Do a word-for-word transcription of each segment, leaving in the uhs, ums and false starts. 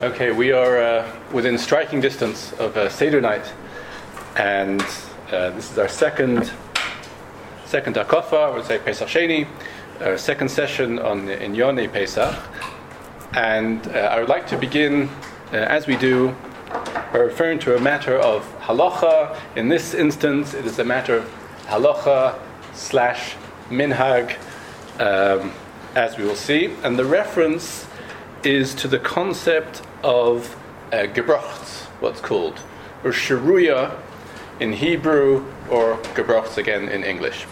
Okay, we are uh, within striking distance of uh, Seder night, and uh, this is our second second Hakofa, I would say Pesach Sheni, our second session on in Yonei Pesach, and uh, I would like to begin, uh, as we do, by referring to a matter of halacha. In this instance, it is a matter of halacha slash minhag, um, as we will see, and the reference is to the concept of uh, gebrochts, what's called, or sharuya in Hebrew, or gebrochts again in English.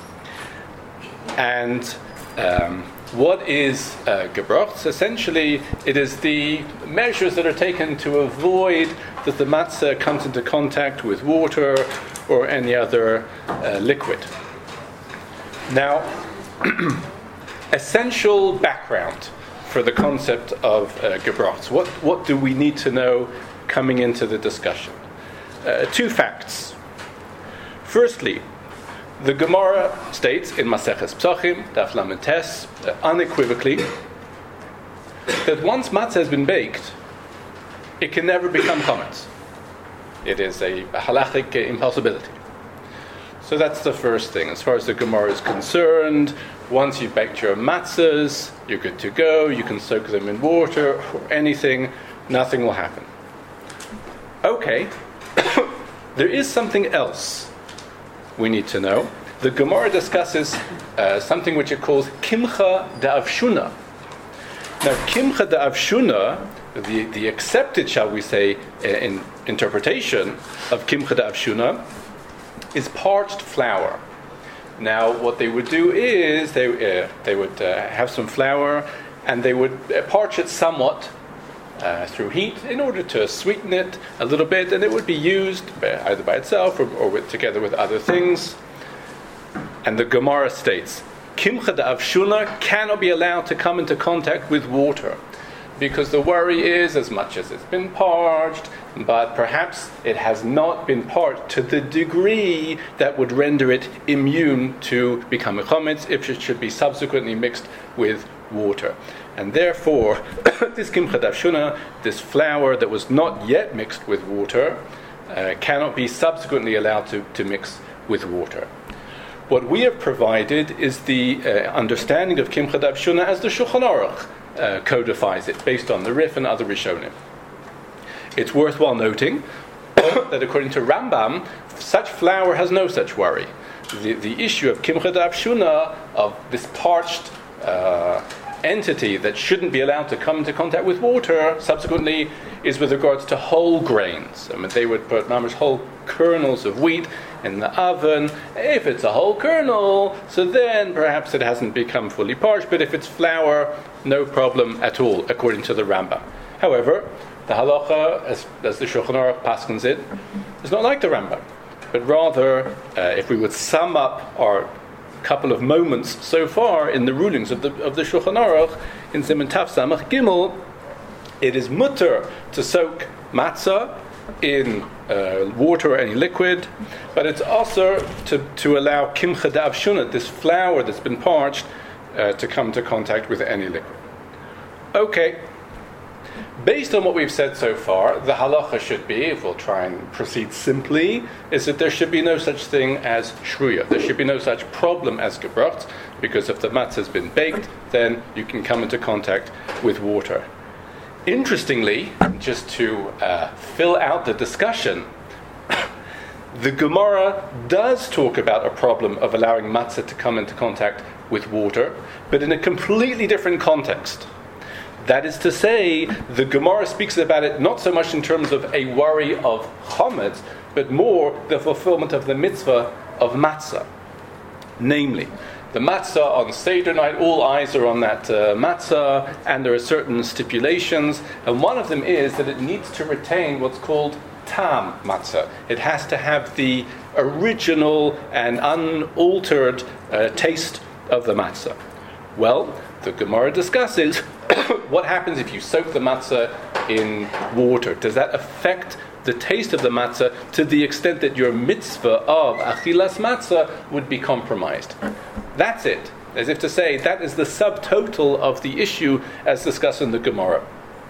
And um, what is uh, gebrochts? Essentially, it is the measures that are taken to avoid that the matzah comes into contact with water or any other uh, liquid. Now, essential background for the concept of uh, gebrochts. What what do we need to know coming into the discussion? Uh, two facts. Firstly, the Gemara states in Maseches Psachim, Daf Lamed Tes, uh, unequivocally, that once matzah has been baked, it can never become chametz. It is a, a halachic uh, impossibility. So that's the first thing. As far as the Gemara is concerned, once you've baked your matzahs, you're good to go. You can soak them in water or anything. Nothing will happen. Okay. There is something else we need to know. The Gemara discusses uh, something which it calls kimcha da'avshuna. Now, kimcha da'avshuna, the, the accepted, shall we say, in interpretation of kimcha da'avshuna, is parched flour. Now, what they would do is they uh, they would uh, have some flour, and they would uh, parch it somewhat uh, through heat in order to sweeten it a little bit, and it would be used either by itself or, or with, together with other things. And the Gemara states, Kimcha da'avshuna cannot be allowed to come into contact with water, because the worry is, as much as it's been parched, but perhaps it has not been parched to the degree that would render it immune to become a chametz if it should be subsequently mixed with water. And therefore, this kimcha da'avshuna, this flour that was not yet mixed with water, uh, cannot be subsequently allowed to, to mix with water. What we have provided is the uh, understanding of kimcha da'avshuna as the Shulchan Aruch uh, codifies it, based on the Rif and other Rishonim. It's worthwhile noting that according to Rambam, such flour has no such worry. The, the issue of kimcha da'avshuna, of this parched uh, entity that shouldn't be allowed to come into contact with water, subsequently, is with regards to whole grains. I mean, they would put mamish whole kernels of wheat in the oven. If it's a whole kernel, so then perhaps it hasn't become fully parched, but if it's flour, no problem at all, according to the Rambam. However, the halacha, as, as the Shulchan Aruch paskins it, is not like the Rambam, but rather, uh, if we would sum up our couple of moments so far in the rulings of the of the Shulchan Aruch, in Siman Taf Samach Gimel, it is mutter to soak matzah in uh, water or any liquid, but it's also to, to allow kimcha da'avshuna, this flour that's been parched, uh, to come into contact with any liquid. Okay. Based on what we've said so far, the halacha should be, if we'll try and proceed simply, is that there should be no such thing as shruya. There should be no such problem as gebrochts, because if the matzah has been baked, then you can come into contact with water. Interestingly, just to uh, fill out the discussion, the Gemara does talk about a problem of allowing matzah to come into contact with water, but in a completely different context. That is to say, the Gemara speaks about it not so much in terms of a worry of chametz, but more the fulfillment of the mitzvah of matzah. Namely, the matzah on Seder night, all eyes are on that uh, matzah, and there are certain stipulations, and one of them is that it needs to retain what's called tam matzah. It has to have the original and unaltered uh, taste of the matzah. Well, the Gemara discusses what happens if you soak the matzah in water. Does that affect the taste of the matzah to the extent that your mitzvah of achilas matzah would be compromised? That's it. As if to say, that is the subtotal of the issue as discussed in the Gemara.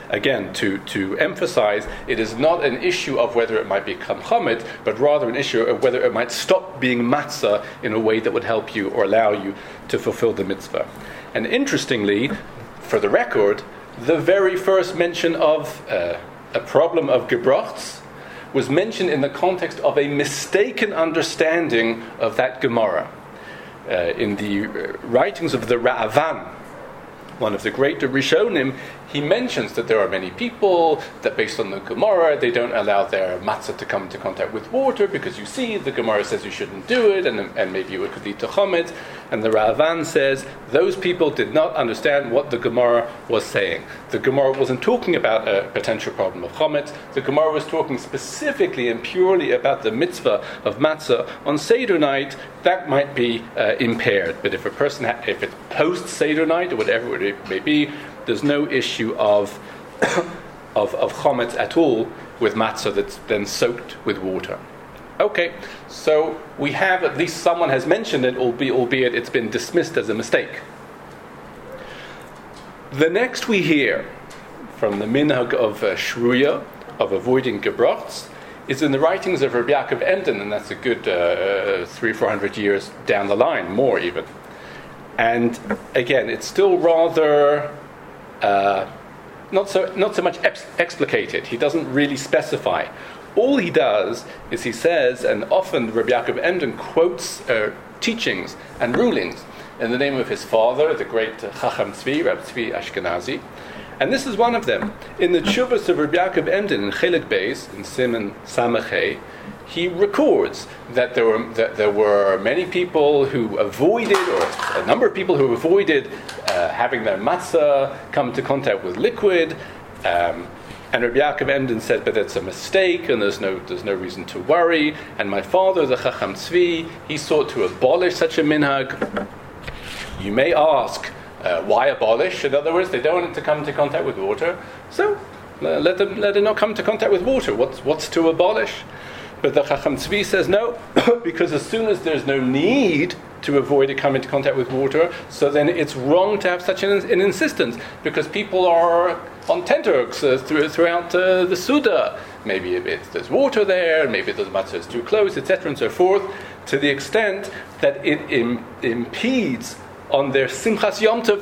again, to, to emphasize, it is not an issue of whether it might become chametz, but rather an issue of whether it might stop being matzah in a way that would help you or allow you to fulfill the mitzvah. And interestingly, for the record, the very first mention of uh, a problem of gebrachts was mentioned in the context of a mistaken understanding of that Gemara. Uh, in the writings of the Ra'avan, one of the great Rishonim, he mentions that there are many people that based on the Gemara, they don't allow their matzah to come into contact with water because you see, the Gemara says you shouldn't do it, and, and maybe it could lead to chametz. And the Ra'avan says those people did not understand what the Gemara was saying. The Gemara wasn't talking about a potential problem of chametz. The Gemara was talking specifically and purely about the mitzvah of matzah on Seder night. That might be uh, impaired, but if a person, ha- if it's post Seder night or whatever it may be, there's no issue of of, of chametz at all with matzah that's then soaked with water. Okay, so we have, at least someone has mentioned it, albeit, albeit it's been dismissed as a mistake. The next we hear from the minhag of uh, shruya, of avoiding gebrachts, is in the writings of Rabbi Yaakov Emden, and that's a good uh, three, four hundred years down the line, more even. And again, it's still rather uh, not so not so much ex- explicated. He doesn't really specify. All he does is he says, and often Rabbi Yaakov Emden quotes uh, teachings and rulings in the name of his father, the great Chacham Tzvi, Rabbi Tzvi Ashkenazi. And this is one of them. In the Tshuvas of Rabbi Yaakov Emden, in Chelik Beis, in Siman Samachay, he records that there were that there were many people who avoided, or a number of people who avoided uh, having their matzah come into contact with liquid. Um, And Rabbi Yaakov Emden said, but it's a mistake, and there's no there's no reason to worry. And my father, the Chacham Tzvi, he sought to abolish such a minhag. You may ask, uh, why abolish? In other words, they don't want it to come into contact with water, so uh, let them let it not come into contact with water. What's what's to abolish? But the Chacham Tzvi says no, because as soon as there's no need to avoid it coming into contact with water, so then it's wrong to have such an, an insistence, because people are on tenterhooks uh, through, throughout uh, the Suda. Maybe it's, there's water there, maybe the matzah is too close, et cetera, and so forth, to the extent that it im- impedes on their Simchas Yom Tov.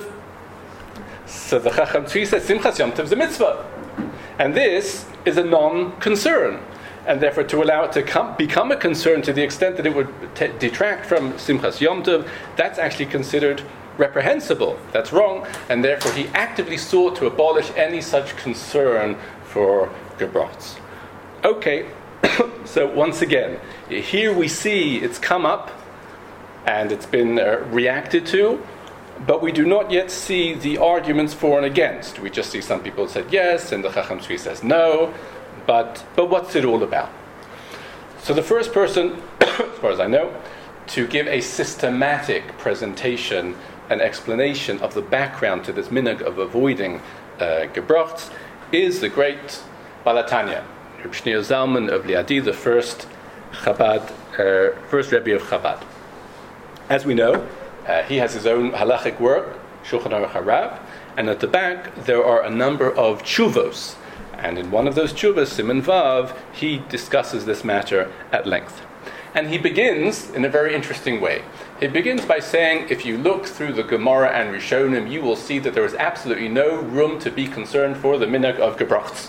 So the Chacham Tzvi says Simchas Yom Tov is a mitzvah, and this is a non-concern. And therefore, to allow it to come, become a concern to the extent that it would t- detract from Simchas Yom Tov, that's actually considered reprehensible. That's wrong. And therefore, he actively sought to abolish any such concern for gebrachts. Okay, so once again, here we see it's come up and it's been uh, reacted to, but we do not yet see the arguments for and against. We just see some people said yes, and the Chacham Tzvi says no. But but what's it all about? So the first person, as far as I know, to give a systematic presentation and explanation of the background to this minhag of avoiding uh, gebrachts is the great Baal HaTanya, Reb Shneur Zalman of Liadi, the first Chabad, uh, first Rebbe of Chabad. As we know, uh, he has his own halachic work, Shulchan Aruch HaRav, and at the back there are a number of tshuvos. And in one of those tshuvas, Siman Vav, he discusses this matter at length. And he begins in a very interesting way. He begins by saying, if you look through the Gemara and Rishonim, you will see that there is absolutely no room to be concerned for the minhag of gebrachts.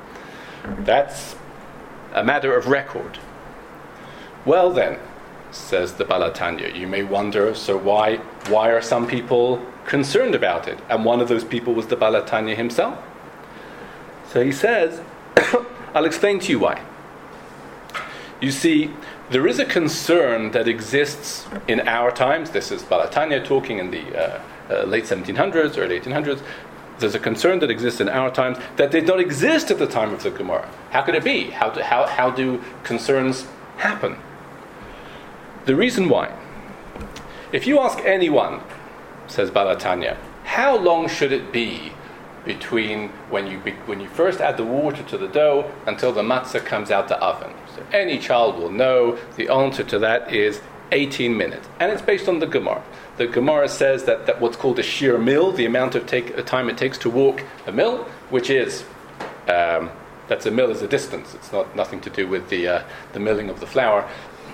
That's a matter of record. Well then, says the Baal HaTanya, you may wonder, so why, why are some people concerned about it? And one of those people was the Baal HaTanya himself. So he says, I'll explain to you why. You see, there is a concern that exists in our times. This is Baal HaTanya talking in the uh, uh, late seventeen hundreds, early eighteen hundreds. There's a concern that exists in our times that did not exist at the time of the Gemara. How could it be? How do, how, how do concerns happen? The reason why. If you ask anyone, says Baal HaTanya, how long should it be between when you be, when you first add the water to the dough until the matzah comes out the oven? So any child will know the answer to that is eighteen minutes. And it's based on the Gemara. The Gemara says that, that what's called a sheer mill, the amount of take, time it takes to walk a mill, which is, um, that's a mill is a distance. It's not nothing to do with the, uh, the milling of the flour.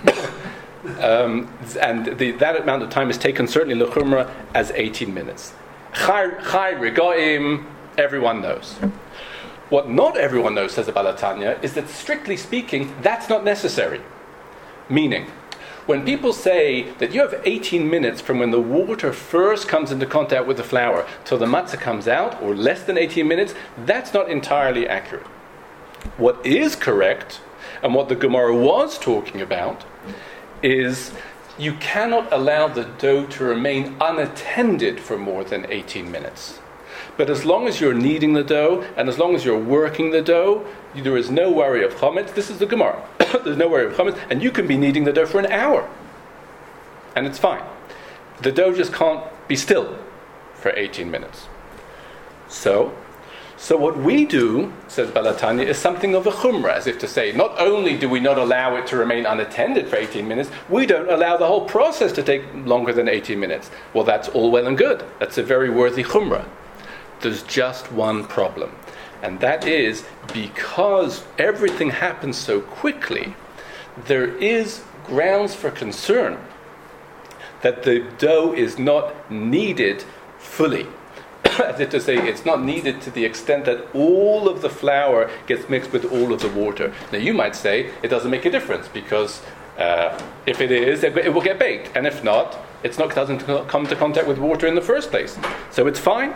um, and the, that amount of time is taken, certainly l'chumra, as eighteen minutes. Chai, chai regoim, everyone knows. What not everyone knows, says the Baal HaTanya, is that strictly speaking, that's not necessary. Meaning, when people say that you have eighteen minutes from when the water first comes into contact with the flour till the matzah comes out, or less than eighteen minutes, that's not entirely accurate. What is correct, and what the Gemara was talking about, is you cannot allow the dough to remain unattended for more than eighteen minutes. But as long as you're kneading the dough, and as long as you're working the dough, there is no worry of chametz. This is the Gemara. There's no worry of chametz, and you can be kneading the dough for an hour. And it's fine. The dough just can't be still for eighteen minutes. So, so what we do, says Baal HaTanya, is something of a chumrah, as if to say, not only do we not allow it to remain unattended for eighteen minutes, we don't allow the whole process to take longer than eighteen minutes. Well, that's all well and good. That's a very worthy chumrah. There's just one problem. And that is, because everything happens so quickly, there is grounds for concern that the dough is not kneaded fully. As if to say, it's not needed to the extent that all of the flour gets mixed with all of the water. Now you might say, it doesn't make a difference, because uh, if it is, it, it will get baked. And if not, it's not, it doesn't come into contact with water in the first place. So it's fine.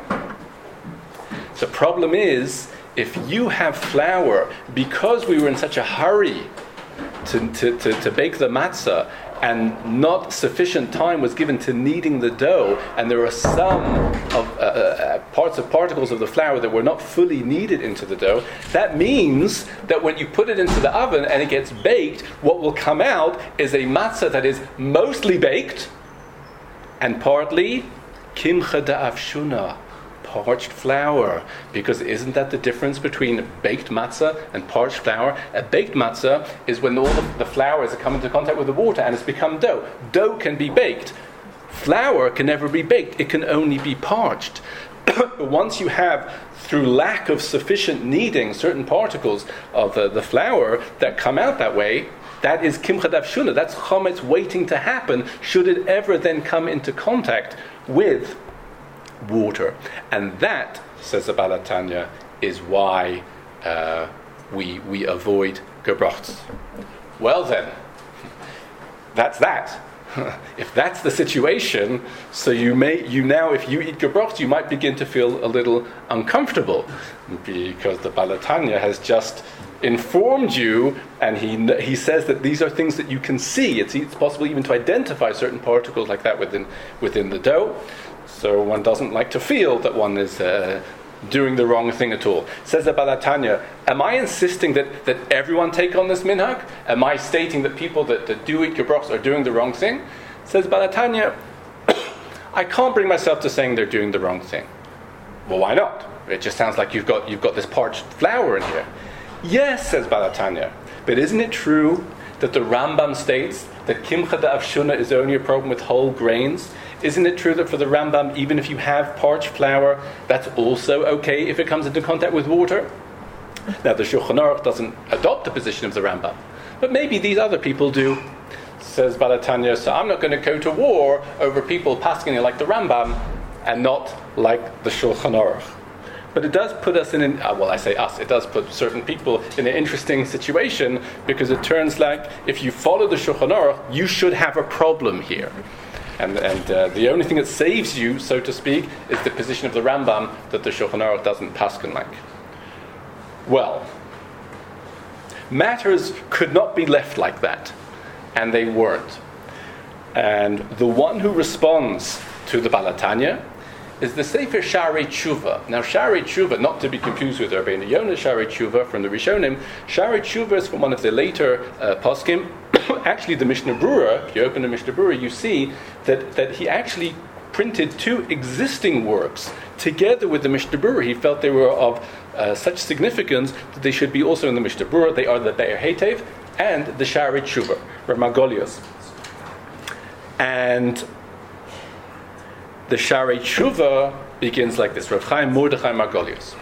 The problem is, if you have flour, because we were in such a hurry to, to, to, to bake the matzah, and not sufficient time was given to kneading the dough, and there are some of, uh, uh, parts of particles of the flour that were not fully kneaded into the dough, that means that when you put it into the oven and it gets baked, what will come out is a matzah that is mostly baked, and partly kimcha da'avshuna, parched flour, because isn't that the difference between baked matzah and parched flour? A baked matzah is when all of the flours are come into contact with the water and it's become dough. Dough can be baked. Flour can never be baked. It can only be parched. But once you have, through lack of sufficient kneading, certain particles of uh, the flour that come out that way, that is kimcha d'avshuna. That's chametz waiting to happen, should it ever then come into contact with water. And that, says the Baal HaTanya, is why uh, we we avoid gebrochts. Well then, that's that. If that's the situation, so you may you now, if you eat gebrochts, you might begin to feel a little uncomfortable, because the Baal HaTanya has just informed you, and he he says that these are things that you can see. It's, it's possible even to identify certain particles like that within within the dough. So one doesn't like to feel that one is uh, doing the wrong thing at all. Says the Baal HaTanya, am I insisting that, that everyone take on this minhag? Am I stating that people that, that do eat gebrochts are doing the wrong thing? Says Baal HaTanya, I can't bring myself to saying they're doing the wrong thing. Well, why not? It just sounds like you've got you've got this parched flour in here. Yes, says Baal HaTanya, but isn't it true that the Rambam states that kimcha da'avshuna is only a problem with whole grains? Isn't it true that for the Rambam, even if you have parched flour, that's also okay if it comes into contact with water? Now, the Shulchan Aruch doesn't adopt the position of the Rambam, but maybe these other people do. Says Baal HaTanya, so I'm not going to go to war over people passing like the Rambam and not like the Shulchan Aruch. But it does put us in an, uh, well, I say us, it does put certain people in an interesting situation, because it turns like if you follow the Shulchan Aruch, you should have a problem here. And, and uh, the only thing that saves you, so to speak, is the position of the Rambam that the Shulchan Aruch doesn't paskin like. Well, matters could not be left like that, and they weren't. And the one who responds to the Baal HaTanya is the Sefer Sha'arei Tshuva. Now, Sha'arei Tshuva, not to be confused with Rabbeinu Yonah Sha'arei Tshuva from the Rishonim, Sha'arei Tshuva is from one of the later uh, poskim. Actually, the Mishnah Berurah, if you open the Mishnah Berurah, you see that, that he actually printed two existing works together with the Mishnah Berurah. He felt they were of uh, such significance that they should be also in the Mishnah Berurah. They are the Be'er Hetev and the Sha'arei Tshuva, Ramagolios. And the Sharei Tshuva begins like this: Rav Chaim Mordechai Margolius.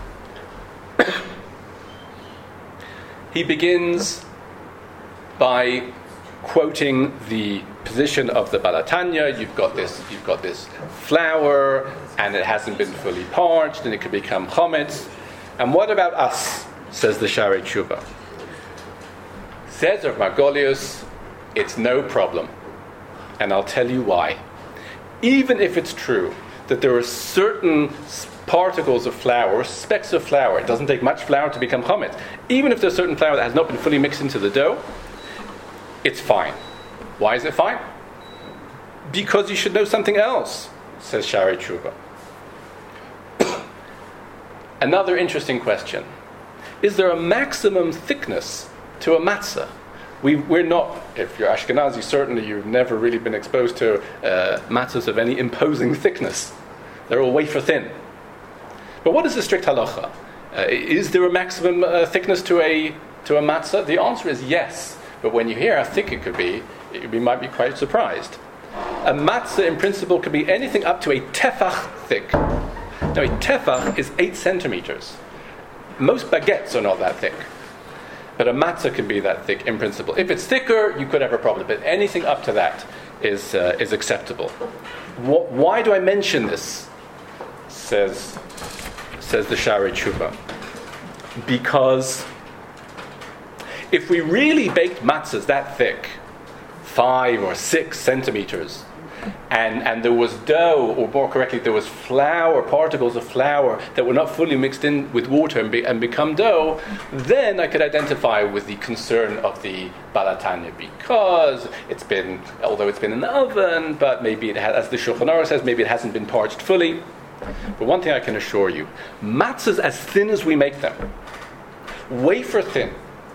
He begins by quoting the position of the Balatanya. You've got this, you've got this flour, and it hasn't been fully parched, and it could become chometz. And what about us? Says the Sharei Tshuva. Says Rav Margolius, it's no problem, and I'll tell you why. Even if it's true that there are certain particles of flour, specks of flour, it doesn't take much flour to become chometz. Even if there's certain flour that has not been fully mixed into the dough, it's fine. Why is it fine? Because you should know something else, says Sharei Tshuva. Another interesting question. Is there a maximum thickness to a matzah? We, we're not, if you're Ashkenazi, certainly you've never really been exposed to uh, matzahs of any imposing thickness. They're all wafer thin. But what is the strict halacha? Uh, is there a maximum uh, thickness to a to a matzah? The answer is yes. But when you hear how thick it could be, you might be quite surprised. A matzah, in principle, could be anything up to a tefach thick. Now, a tefach is eight centimeters. Most baguettes are not that thick. But a matzah can be that thick, in principle. If it's thicker, you could have a problem. But anything up to that is uh, is acceptable. Wh- why do I mention this? Says says the Sharei Tshuva. Because if we really baked matzahs that thick, five or six centimeters, and, and there was dough, or more correctly, there was flour, particles of flour that were not fully mixed in with water and, be, and become dough, then I could identify with the concern of the Balatanya, because it's been, although it's been in the oven, but maybe it has, as the Shulchan Aruch says, maybe it hasn't been parched fully. But one thing I can assure you, matzahs as thin as we make them, wafer thin,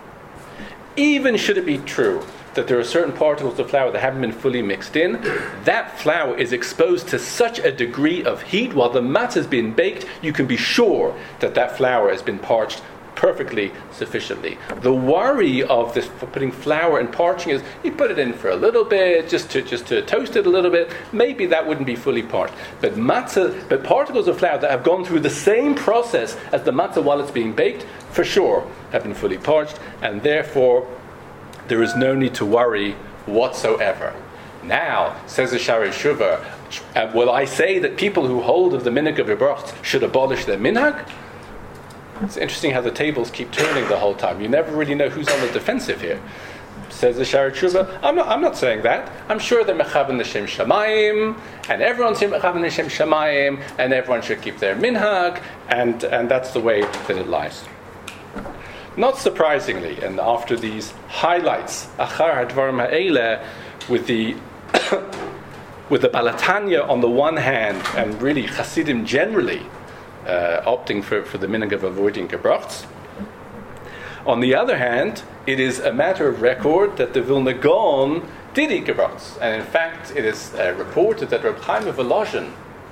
even should it be true that there are certain particles of flour that haven't been fully mixed in, that flour is exposed to such a degree of heat while the matzah has been baked, you can be sure that that flour has been parched perfectly sufficiently. The worry of this for putting flour and parching is you put it in for a little bit, just to just to toast it a little bit. Maybe that wouldn't be fully parched. But matzah, but particles of flour that have gone through the same process as the matzah while it's being baked, for sure, have been fully parched, and therefore there is no need to worry whatsoever. Now, says the Sharei Tshuva, uh, will I say that people who hold of the minhag of Gebracht should abolish their minhag? It's interesting how the tables keep turning the whole time. You never really know who's on the defensive here. Says the Sharei Tshuva, I'm not, I'm not saying that. I'm sure they're mechaven l'shem shamayim, and everyone's mechaven l'shem shamayim, and everyone should keep their minhag, and, and that's the way that it lies. Not surprisingly, and after these highlights, achar hadvarim ha'eleh, with the with the Balatanya on the one hand, and really Hasidim generally uh, opting for, for the minhag of avoiding gebrachts. On the other hand, it is a matter of record that the Vilna Gaon did eat gebrachts, and in fact, it is uh, reported that Reb Chaim of Volozhin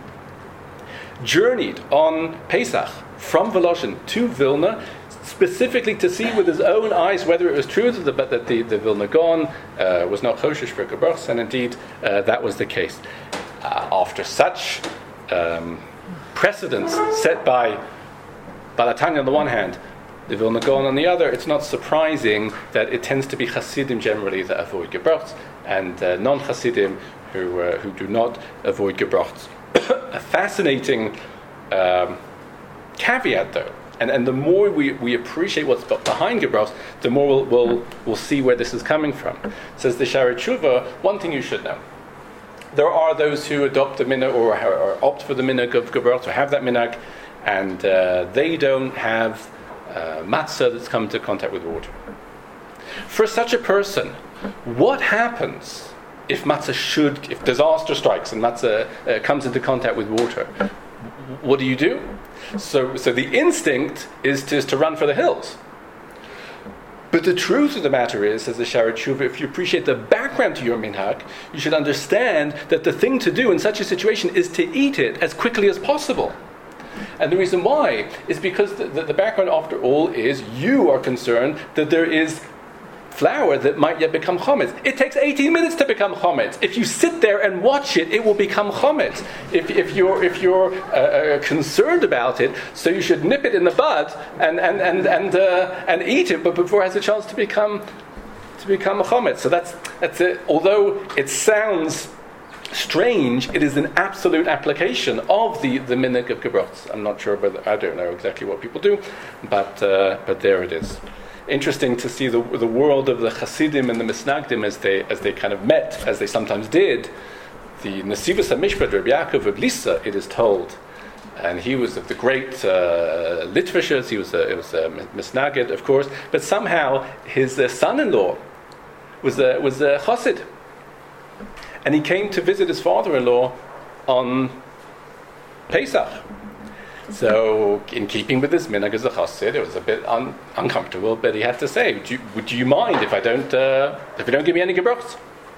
journeyed on Pesach from Volozhin to Vilna, specifically to see with his own eyes whether it was true that the, that the, the Vilna Gaon uh, was not choshesh for gebrachts, and indeed uh, that was the case. Uh, after such um, precedents set by Balatanya on the one hand, the Vilna Gaon on the other, it's not surprising that it tends to be Hasidim generally that avoid gebrachts, and uh, non-Hasidim who uh, who do not avoid gebrachts. A fascinating um, caveat, though. And and the more we, we appreciate what's behind gebrachts, the more we'll, we'll we'll see where this is coming from. Says the Sharei Tshuva, one thing you should know. There are those who adopt the minhag or, or opt for the minhag of gebrachts, or have that minhag, and uh, they don't have uh, matzah that's come into contact with water. For such a person, what happens if matzah should, if disaster strikes and matzah uh, comes into contact with water? What do you do? So, so the instinct is to, is to run for the hills. But the truth of the matter is, as the Sharei Tshuva, if you appreciate the background to your minhag, you should understand that the thing to do in such a situation is to eat it as quickly as possible. And the reason why is because the, the, the background, after all, is you are concerned that there is flour that might yet become chometz. It takes eighteen minutes to become chometz. If you sit there and watch it, it will become chometz. If, if you're if you're uh, concerned about it, so you should nip it in the bud and and and and, uh, and eat it, but before it has a chance to become to become a chometz. So that's that's it. Although it sounds strange, it is an absolute application of the, the minhag of gebrotz. I'm not sure whether, I don't know exactly what people do, but uh, but there it is. Interesting to see the the world of the Hasidim and the Misnagdim as they as they kind of met, as they sometimes did. The Nesivos HaMishpat, Rabbi Yaakov of Lissa, it is told, and he was of the great uh, Litvishers. He was a, it was a Misnagid, of course, but somehow his uh, son-in-law was a was a Chassid. And he came to visit his father-in-law on Pesach. So, in keeping with this minhag as a chassid, it was a bit un- uncomfortable, but he had to say, would you, would you mind if I don't uh, if you don't give me any gebrachos?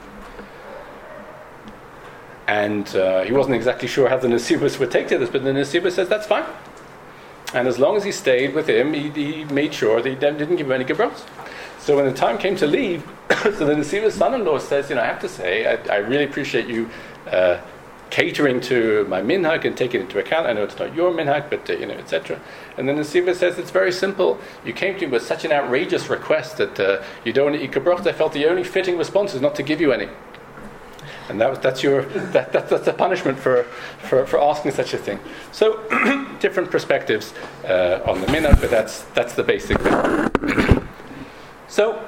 And uh, he wasn't exactly sure how the Nesivos would take to this, but the Nesivos says, that's fine. And as long as he stayed with him, he, he made sure that he didn't give him any gebrachos. So when the time came to leave, so the Nesivos son-in-law says, you know, I have to say, I, I really appreciate you uh, catering to my minhag and taking it into account. I know it's not your minhag, but, uh, you know, et cetera. And then the Nesivos says, it's very simple. You came to me with such an outrageous request that uh, you don't want to eat gebrachos. I felt the only fitting response is not to give you any. And that was, that's your that, that, that's the punishment for, for, for asking such a thing. So, different perspectives uh, on the minhag, but that's, that's the basic thing. So,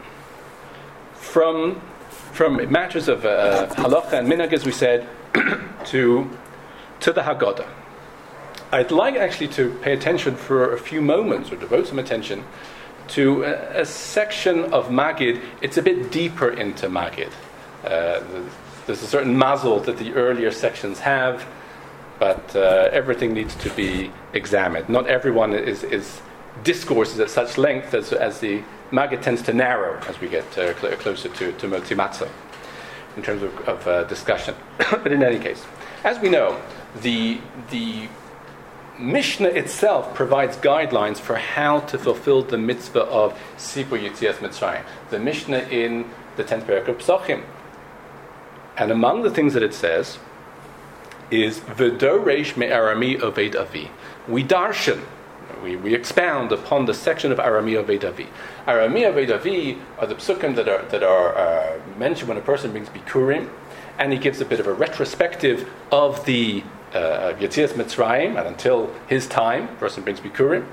from from matters of uh, halacha and minhag, as we said, to to the Haggadah, I'd like actually to pay attention for a few moments, or devote some attention to a, a section of Magid. It's a bit deeper into Magid. Uh, there's a certain mazel that the earlier sections have, but uh, everything needs to be examined. Not everyone is is discourses at such length as as the Magid tends to narrow as we get uh, cl- closer to, to Motzi Matzah in terms of, of uh, discussion. But in any case, as we know, the the Mishnah itself provides guidelines for how to fulfill the mitzvah of Sipur Yetzias Mitzrayim. The Mishnah in the tenth parak of Psachim. And among the things that it says is V'doresh me'arami oved avi. We darshan. We, we expound upon the section of Arami Oved Avi. Arami Oved Avi are the psukim that are that are uh, mentioned when a person brings Bikurim, and he gives a bit of a retrospective of the uh, Yetzias Mitzrayim, and until his time, a person brings Bikurim.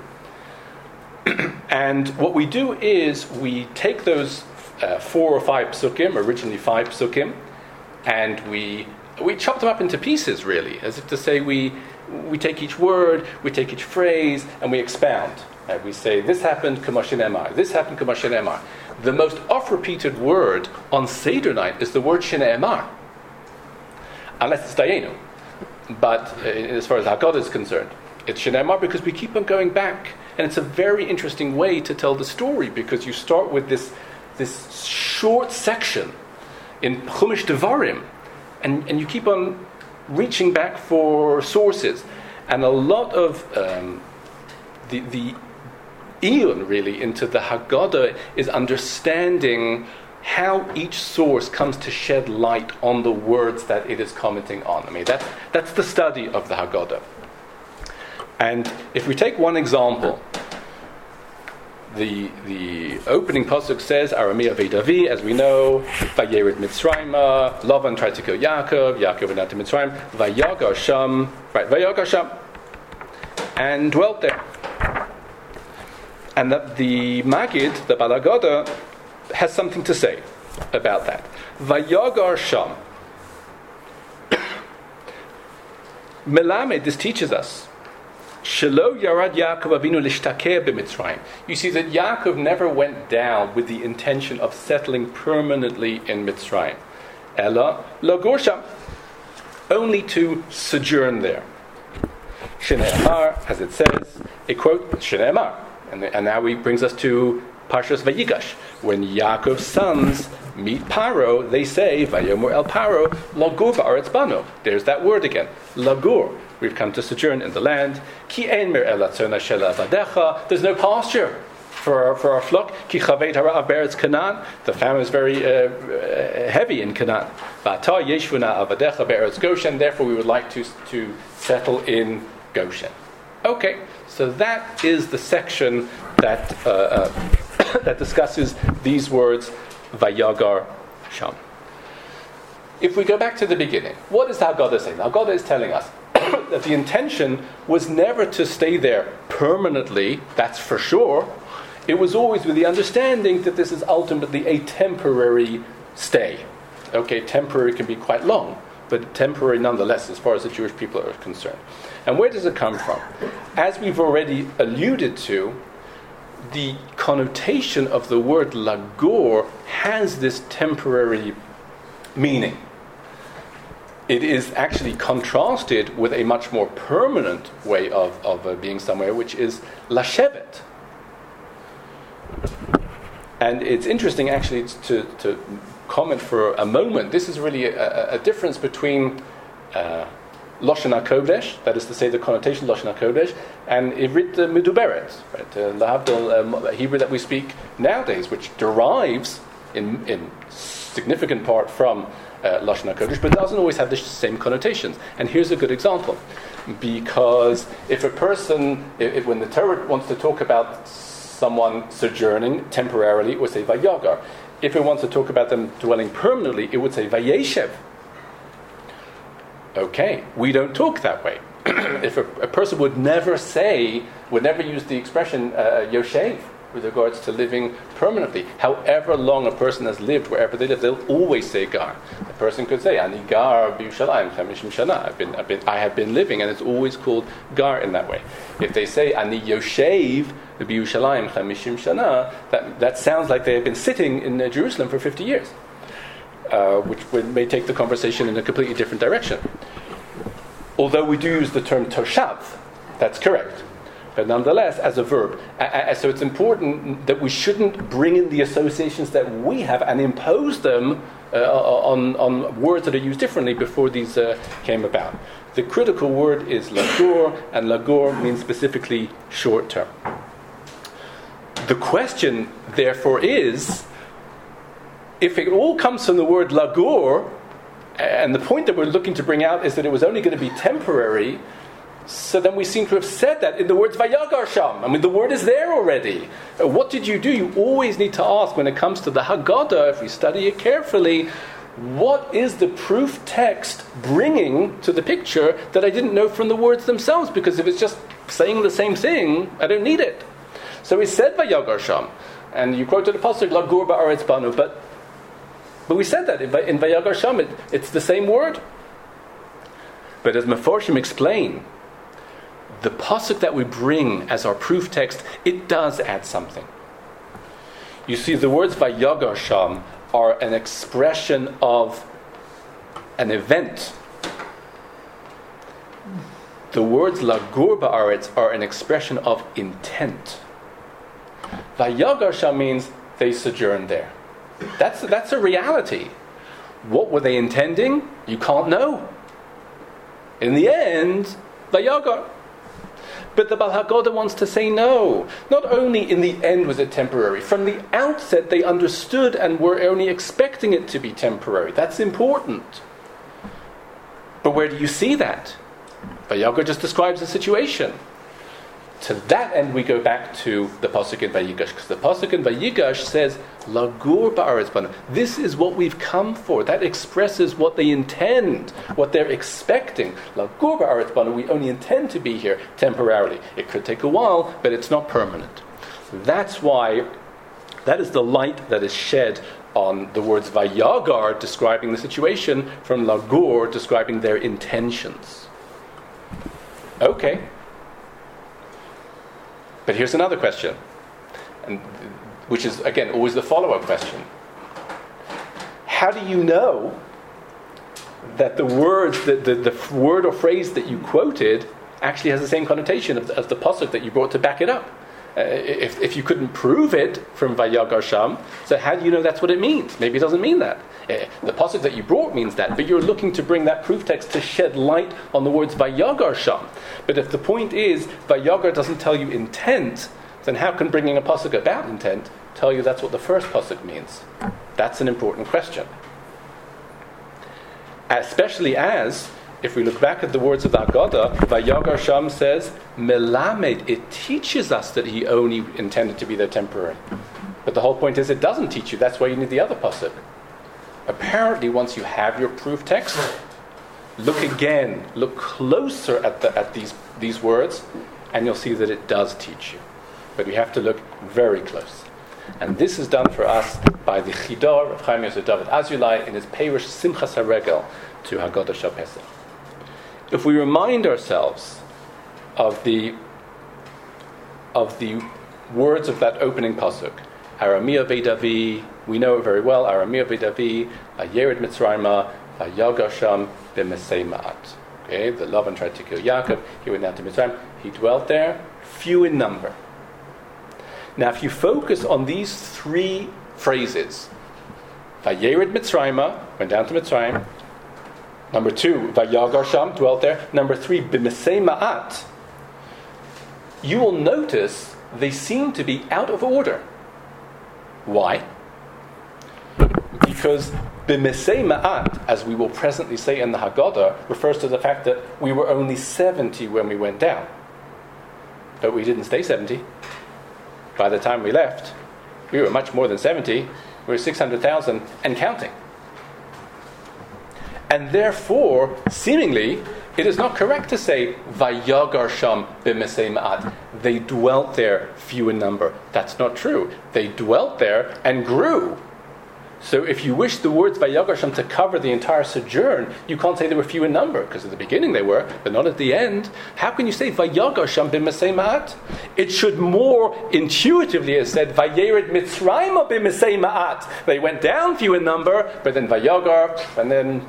And what we do is we take those uh, four or five psukim, originally five psukim, and we we chop them up into pieces, really, as if to say we. We take each word, we take each phrase, and we expound. Uh, we say, this happened, Kamashin Emar. This happened, Kamashin Emar. The most oft-repeated word on Seder night is the word Shina Emar. Unless it's Dayenu. But uh, as far as Haggadah is concerned, it's Shina Emar because we keep on going back. And it's a very interesting way to tell the story, because you start with this, this short section in Chumash Devarim, and, and you keep on reaching back for sources, and a lot of um, the the eon really into the Haggadah is understanding how each source comes to shed light on the words that it is commenting on. I mean, that's that's the study of the Haggadah. And if we take one example, the the opening pasuk says, Arami Oved Avi, as we know, Vayered Mitzrayim, Lavan tried to kill Yaakov, Yaakov went out to Mitzrayim, Vayagar Sham, right, Vayagar Sham, and dwelt there. And that the Magid, the Bal Haggadah, has something to say about that. Vayagar Sham. Melamed, this teaches us, Shelo Yarad Yaakov Avinu Lishtakeh b'Mitzrayim. You see that Yaakov never went down with the intention of settling permanently in Mitzrayim. Ella Lagor Sham, only to sojourn there. Shnei Amar, as it says, a quote, Shnei Amar. And, and now he brings us to Parshas Vayigash. When Yaakov's sons meet Paro, they say, Vayomer el Paro, Lagur ba'aretz bano. There's that word again, Lagur. We've come to sojourn in the land. Ki ein mer el atzona shel avadecha. There's no pasture for our, for our flock. Ki chaveit harav be'eretz Canaan. The famine is very uh, uh, heavy in Canaan. V'ata yeshvuna avadecha be'eretz Goshen. Therefore, we would like to to settle in Goshen. Okay, so that is the section that uh, uh, that discusses these words, Vayagar Sham. If we go back to the beginning, what is the Haggadah saying? The Haggadah is telling us that the intention was never to stay there permanently, that's for sure. It was always with the understanding that this is ultimately a temporary stay. Okay, temporary can be quite long, but temporary nonetheless as far as the Jewish people are concerned. And where does it come from? As we've already alluded to, the connotation of the word lagor has this temporary meaning. It is actually contrasted with a much more permanent way of, of uh, being somewhere, which is lashevet. And it's interesting actually to, to comment for a moment. This is really a, a difference between uh, Lashon HaKodesh, that is to say the connotation Lashon HaKodesh, and Ivrit uh, Meduberet, right? Uh, Lahavdil, um, Hebrew that we speak nowadays, which derives in, in significant part from uh, Lashon HaKodesh, but doesn't always have the same connotations. And here's a good example. Because if a person, if, when the Torah wants to talk about someone sojourning temporarily, it would say Vayagar. If it wants to talk about them dwelling permanently, it would say Vayeshev. Okay, we don't talk that way. If a, a person would never say, would never use the expression uh, Yoshev with regards to living permanently. However long a person has lived, wherever they live, they'll always say Gar. A person could say, Ani Gar b'Yushalayim chamishim shana. I've been, I've been, I have been living, and it's always called Gar in that way. If they say Ani Yoshev b'Yushalayim chamishim shana, that that sounds like they have been sitting in uh, Jerusalem for fifty years. Uh, which may take the conversation in a completely different direction. Although we do use the term toshav, that's correct. But nonetheless, as a verb. Uh, so it's important that we shouldn't bring in the associations that we have and impose them uh, on, on words that are used differently before these uh, came about. The critical word is lagor, and lagor means specifically short term. The question, therefore, is, if it all comes from the word lagor, and the point that we're looking to bring out is that it was only going to be temporary, so then we seem to have said that in the words Vayagar Sham. I mean, the word is there already. Uh, what did you do? You always need to ask when it comes to the Haggadah, if we study it carefully, what is the proof text bringing to the picture that I didn't know from the words themselves? Because if it's just saying the same thing, I don't need it. So he said Vayagar Sham, and you quoted the pasuk Lagur ba'aretz banu, but But we said that in, in Vayagar Sham, it, it's the same word. But as Meforshim explain, the pasuk that we bring as our proof text, it does add something. You see, the words Vayagar Sham are an expression of an event. The words Lagur ba'aretz are an expression of intent. Vayagar Sham means they sojourned there. That's that's a reality. What were they intending? You can't know. In the end, Vayagar. But the Baal HaGodah wants to say no. Not only in the end was it temporary. From the outset, they understood and were only expecting it to be temporary. That's important. But where do you see that? Vayagar just describes the situation. To that end, we go back to the pasuk in Vayigash, because the pasuk in Vayigash says, "Lagur ba'aretz banu." This is what we've come for. That expresses what they intend, what they're expecting. Lagur ba'aretz banu. We only intend to be here temporarily. It could take a while, but it's not permanent. That's why, that is the light that is shed on the words Vayagar describing the situation, from Lagur describing their intentions. Okay. But here's another question, and which is, again, always the follow-up question. How do you know that the words, the, the, the word or phrase that you quoted actually has the same connotation as, as the pasuk that you brought to back it up? Uh, if, if you couldn't prove it from Vayagar Sham, so how do you know that's what it means? Maybe it doesn't mean that. Uh, the pasuk that you brought means that, but you're looking to bring that proof text to shed light on the words Vayagar Sham. But if the point is Vayagar doesn't tell you intent, then how can bringing a pasuk about intent tell you that's what the first pasuk means? That's an important question. Especially as, if we look back at the words of the Haggadah, Vayagar Sham says, Melamed, it teaches us that he only intended to be there temporary. But the whole point is it doesn't teach you. That's why you need the other pasuk. Apparently, once you have your proof text, look again, look closer at the at these these words, and you'll see that it does teach you. But we have to look very close. And this is done for us by the Chidor of Chaim Yosef David Azulai in his Perush Simchas HaRegel to Haggadah Shal Pesach. If we remind ourselves of the of the words of that opening pasuk, Aramia Veidavi, we know it very well, Aramia Veidavi, Vayered Mitzrayma, Vayagar Sham B'Mesei Ma'at. Okay, the Lavan tried to kill Yaakov, he went down to Mitzrayim, he dwelt there, few in number. Now, if you focus on these three phrases, Vayered Mitzrayma, went down to Mitzrayim. Number two, Vayagar Sham, dwelt there. Number three, B'Mesei Ma'at. You will notice they seem to be out of order. Why? Because B'Mesei Ma'at, as we will presently say in the Haggadah, refers to the fact that we were only seventy when we went down. But we didn't stay seventy. By the time we left, we were much more than seventy. We were six hundred thousand and counting. And therefore, seemingly, it is not correct to say Vayagar Sham B'Mesei Ma'at. They dwelt there, few in number. That's not true. They dwelt there and grew. So if you wish the words Vayagar Sham to cover the entire sojourn, you can't say they were few in number, because at the beginning they were, but not at the end. How can you say Vayagar Sham B'Mesei Ma'at? It should more intuitively have said Vayered Mitzrayma B'Mesei Ma'at. They went down few in number, but then Vayagar, and then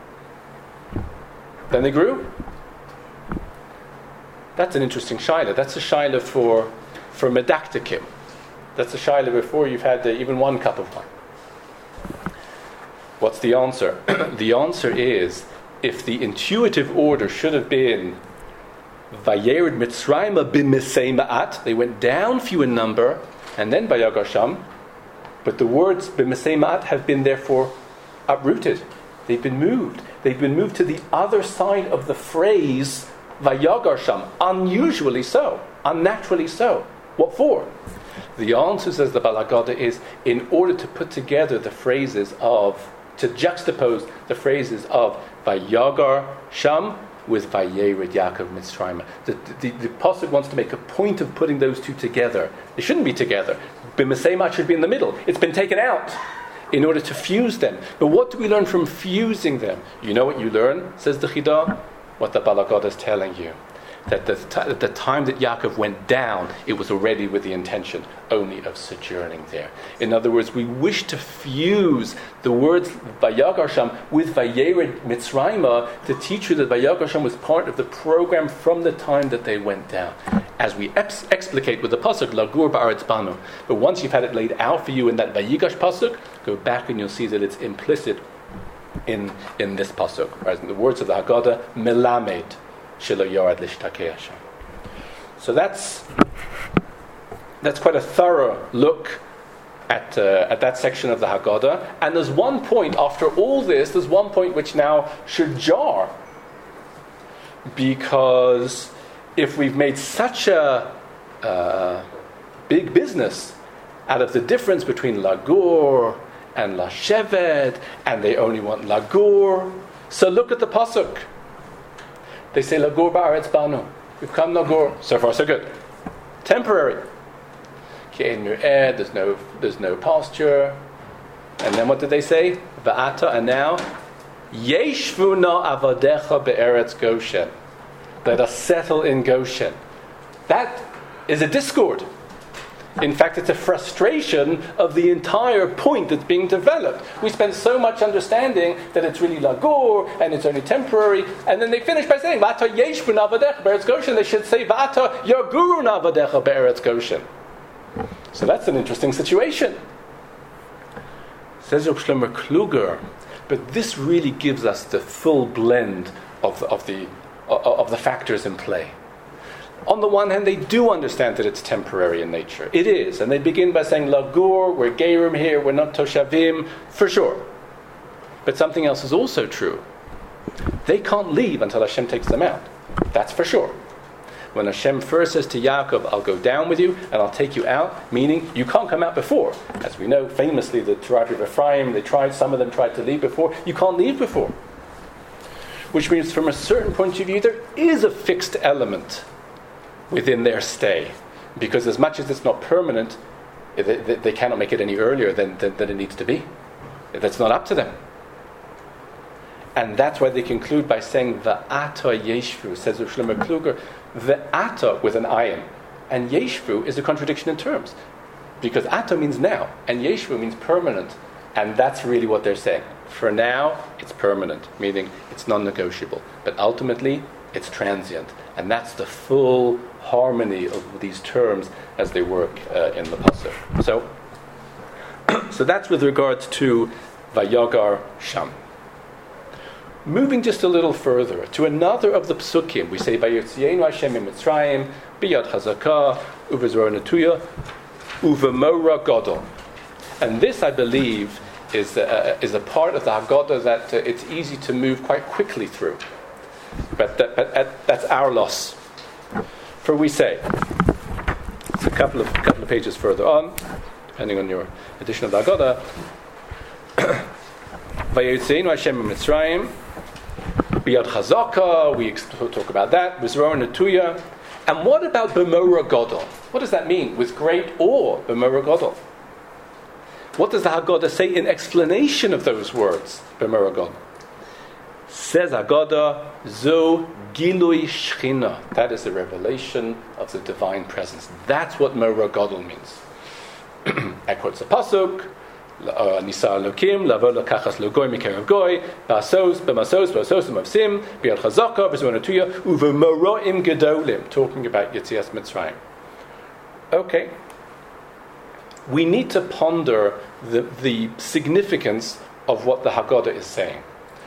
then they grew. That's an interesting shaila. That's a shaila for for medaktikim. That's a shaila before you've had uh, even one cup of wine. What's the answer? The answer is, if the intuitive order should have been Vayered Mitzrayma B'Mesei Ma'at, they went down few in number, and then Vayagar Sham, but the words B'Mesei Ma'at have been therefore uprooted. They've been moved. They've been moved to the other side of the phrase Vayagar Sham, unusually so, unnaturally so. What for? The answer, says the Baal HaGadah, is in order to put together the phrases of, to juxtapose the phrases of Vayagar Sham with Vayered Yaakov Mitzrayim. The, the, the Pasuk wants to make a point of putting those two together. They shouldn't be together. B'Mesei Ma'at should be in the middle. It's been taken out in order to fuse them. But what do we learn from fusing them? You know what you learn, says the Chidah? What the Baal HaGadah is telling you. That the t- at the time that Yaakov went down, it was already with the intention only of sojourning there. In other words, we wish to fuse the words Vayagar Sham with Vayered Mitzrayma to teach you that Vayagar Sham was part of the program from the time that they went down. As we ex- explicate with the pasuk Lagur Ba'aretz Banu. But once you've had it laid out for you in that Vayigash pasuk, go back and you'll see that it's implicit in in this pasuk. Whereas in the words of the Haggadah, Melamed. So that's that's quite a thorough look at uh, at that section of the Haggadah. And there's one point, after all this, there's one point which now should jar. Because if we've made such a uh, big business out of the difference between Lagur and Lashevet, and they only want Lagur, so look at the pasuk. They say Lagur Ba'aretz Banu. We've come Lagur. So far, so good. Temporary. Ki'ein mir'eh. There's no, there's no pasture. And then what did they say? Va'ata, and now Yeshvuna avadecha be'eretz Goshen. Let us settle in Goshen. That is a discord. In fact, it's a frustration of the entire point that's being developed. We spend so much understanding that it's really Lagur and it's only temporary, and then they finish by saying V'ata yeshbu navadecha be'eretz Goshen. They should say V'ata yaguru navadecha be'eretz Goshen. So that's an interesting situation. Says Reb Shlomo Kluger, but this really gives us the full blend of the, of the of the factors in play. On the one hand, they do understand that it's temporary in nature. It is. And they begin by saying, Lagur, we're Gerim here, we're not Toshavim, for sure. But something else is also true. They can't leave until Hashem takes them out. That's for sure. When Hashem first says to Yaakov, I'll go down with you and I'll take you out, meaning you can't come out before. As we know, famously, the tribe of Ephraim, they tried, some of them tried to leave before. You can't leave before. Which means from a certain point of view, there is a fixed element within their stay. Because as much as it's not permanent, they, they, they cannot make it any earlier than, than, than it needs to be. That's not up to them. And that's why they conclude by saying, Va'ata yeshvu, says Rav Shlomo Kluger, the ata with an ayin. And yeshvu is a contradiction in terms. Because ata means now, and yeshvu means permanent. And that's really what they're saying. For now, it's permanent, meaning it's non-negotiable. But ultimately, it's transient. And that's the full harmony of these terms as they work uh, in the pasuk. So, so that's with regards to Vayagar Sham. Moving just a little further to another of the psukim, we say Vayotzienu Hashem miMitzrayim biyad chazakah uvezro netuya uvemora gadol. And this, I believe, is a, is a part of the Haggadah that uh, it's easy to move quite quickly through. But, that, but uh, that's our loss. For we say, it's a couple of couple of pages further on, depending on your edition of the Haggadah. Vayotzienu Hashem miMitzrayim biyad chazaka. We talk about that. V'zro netuya. And what about b'mora gadol? What does that mean? With great awe, b'mora gadol. What does the Haggadah say in explanation of those words, b'mora gadol? Says Haggadah, zo gilui shchina. That is the revelation of the divine presence. That's what mora gadol means. I quote the pasuk. Nisa Elokim, Lavo Lakachas Logoy Mikerev Goy, Basos, Bemasos, Basos, Mavsim, Biad Chazaka, Bezonatuya, Uvemoroim Gedolim, talking about Yetzias Mitzrayim. Okay. We need to ponder the, the significance of what the Haggadah is saying.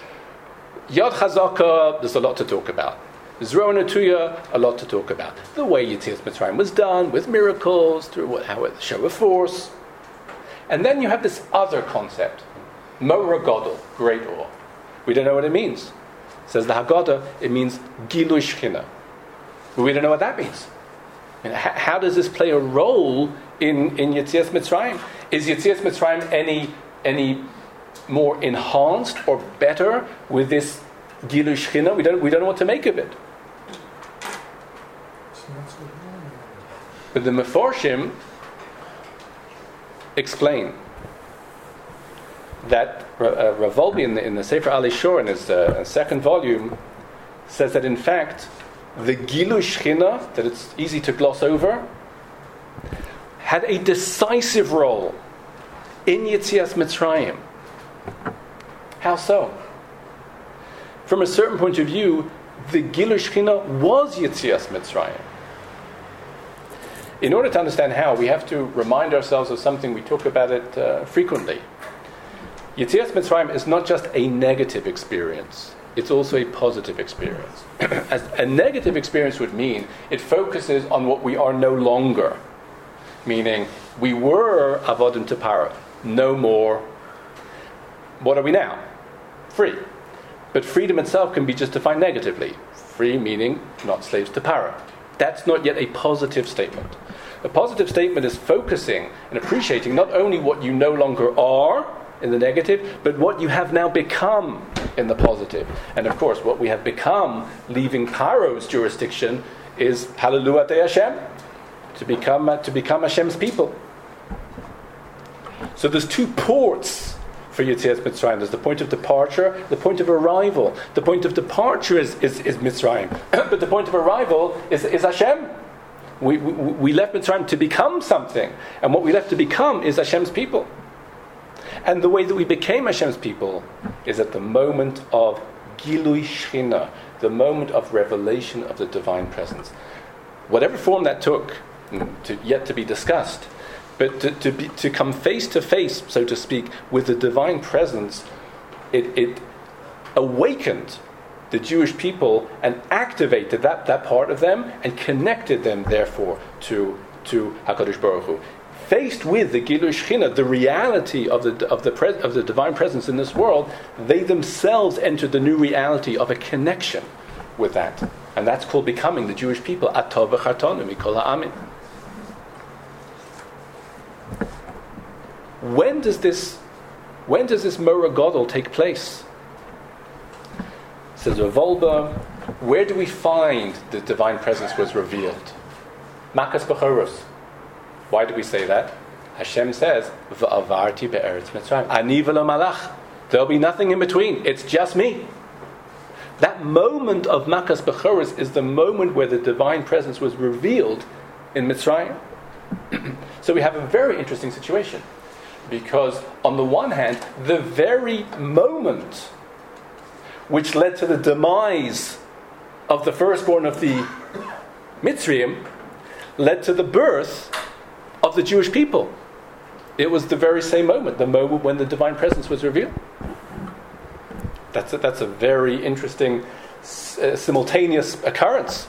Yad Chazaka, there's a lot to talk about. Zro Netuya, a lot to talk about. The way Yetzias Mitzrayim was done, with miracles, through how it show of force. And then you have this other concept, Mora Gadol, great awe. We don't know what it means. Says the Haggadah, it means Gilui Shechina. But we don't know what that means. I mean, how, how does this play a role in, in Yetzias Mitzrayim? Is Yetzias Mitzrayim any, any more enhanced or better with this Gilui Shechina? We don't, we don't know what to make of it. But the Meforshim explain that uh, Rav Wolbe in the, in the Sefer Ali Shor in his uh, second volume says that in fact the Gilui Shechina, that it's easy to gloss over, had a decisive role in Yetzias Mitzrayim. How so? From a certain point of view, the Gilui Shechina was Yetzias Mitzrayim. In order to understand how, we have to remind ourselves of something. We talk about it uh, frequently. Yetzias Mitzrayim is not just a negative experience. It's also a positive experience. As a negative experience would mean, it focuses on what we are no longer. Meaning, we were avodim to para, no more. What are we now? Free. But freedom itself can be just defined negatively. Free meaning not slaves to para. That's not yet a positive statement. A positive statement is focusing and appreciating not only what you no longer are in the negative, but what you have now become in the positive. And of course, what we have become, leaving Paro's jurisdiction, is Hallelujah de Hashem, to become uh, to become Hashem's people. So there's two ports for Yetzias Mitzrayim. There's the point of departure, the point of arrival. The point of departure is, is, is Mitzrayim, but the point of arrival is, is Hashem. We, we, we left Mitzrayim to become something, and what we left to become is Hashem's people. And the way that we became Hashem's people is at the moment of Gilui Shechina, the moment of revelation of the divine presence. Whatever form that took, to, yet to be discussed, but to, to, be, to come face to face, so to speak, with the divine presence, it, it awakened the Jewish people and activated that, that part of them and connected them, therefore, to, to HaKadosh Baruch Hu. Faced with the Gilui Shechina, the reality of the of the pres, of the divine presence in this world, they themselves entered the new reality of a connection with that, and that's called becoming the Jewish people. Atov v'chartanu mikol ha'amin. When does this when does this Mora Godel take place? Says Rav Wolbe, where do we find the divine presence was revealed? Makas Bechoros. Why do we say that? Hashem says, "V'avarti be'eretz Mitzrayim." Ani v'lo malach. There'll be nothing in between. It's just me. That moment of Makas Bechoros is the moment where the divine presence was revealed in Mitzrayim. So we have a very interesting situation, because on the one hand, the very moment which led to the demise of the firstborn of the Mitzrayim led to the birth of the Jewish people. It was the very same moment, the moment when the divine presence was revealed. That's a, that's a very interesting uh, simultaneous occurrence.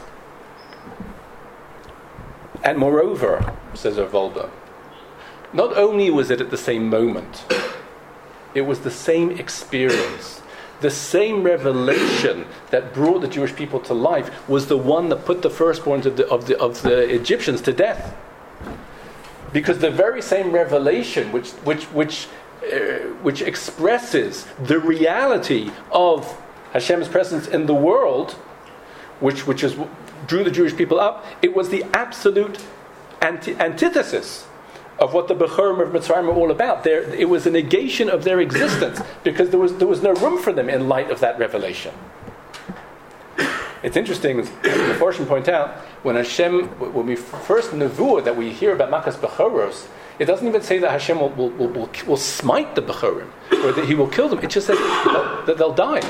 And moreover, says Rav Wolbe, not only was it at the same moment, it was the same experience. The same revelation that brought the Jewish people to life was the one that put the firstborns of the, of the, of the Egyptians to death. Because the very same revelation which which which uh, which expresses the reality of Hashem's presence in the world, which which is drew the Jewish people up, it was the absolute anti- antithesis of what the Bechorim of Mitzrayim are all about. There, it was a negation of their existence, because there was there was no room for them in light of that revelation. It's interesting, as the Meforshim point out, when Hashem, when we first nevuah that we hear about Makas Bechoros, it doesn't even say that Hashem will, will, will, will, will smite the Bechorim, or that He will kill them. It just says that they'll die.